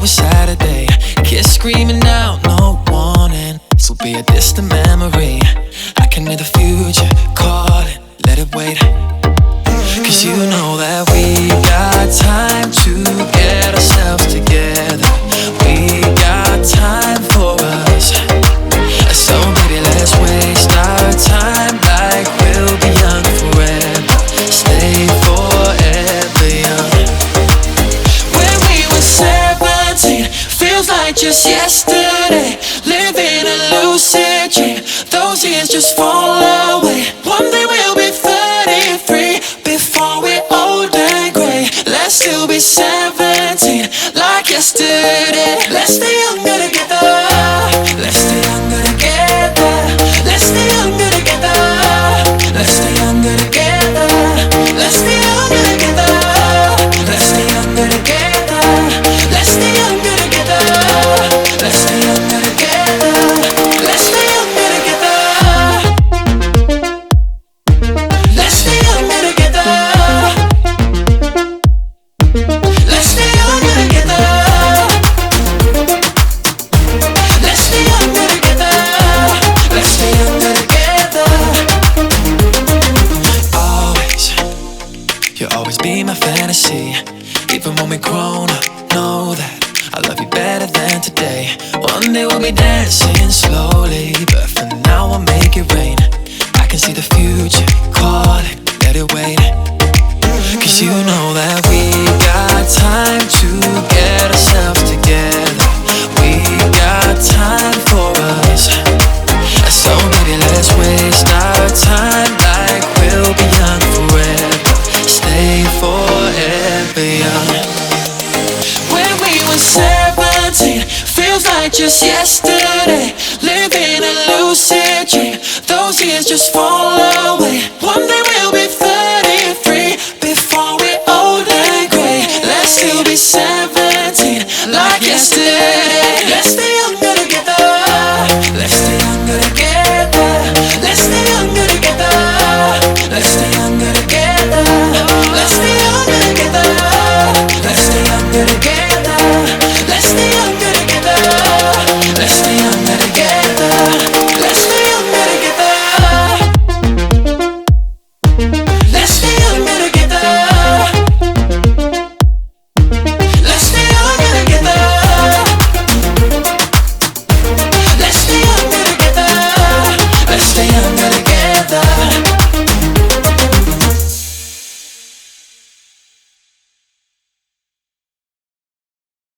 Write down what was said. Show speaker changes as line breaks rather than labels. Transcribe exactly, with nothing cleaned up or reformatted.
was Saturday. Kids screaming out, no warning. This will be a distant memory. I can hear the future calling, let it wait. Cause you know that we got time to get ourselves together. We got time for us. So baby, let's waste our time like we'll be young forever. Stay forever young. When we were seventeen, feels like just yesterday. Living a lucid dream, those years just fall away. One day we'll be thirty-three, before we're old and gray. Let's still be seventeen, like yesterday. Let's stay younger together. Let's stay younger together. Let's stay younger together. Let's stay younger together. Let's stay younger together. Let's stay younger together. Let's stay younger together. Let's stay younger together. Let's stay younger together. Let's stay younger together. Let's stay younger together. Let's stay younger together. Let's stay younger together. Always, you'll always be my fantasy. Even when we're grown up, know that I love you better than today. One day we'll be dancing slowly, but for now I'll make it rain. I can see the future calling, let it wait. Cause you know that we got time to get ourselves together. We got time for us. So baby, let's waste our time like we'll be young forever. Stay forever young. When we were seventeen, feels like just yesterday. Living a lucid dream, those years just fall away. One day we'll be thirty-three, before we're old and gray. Let's still be seventeen, like yesterday.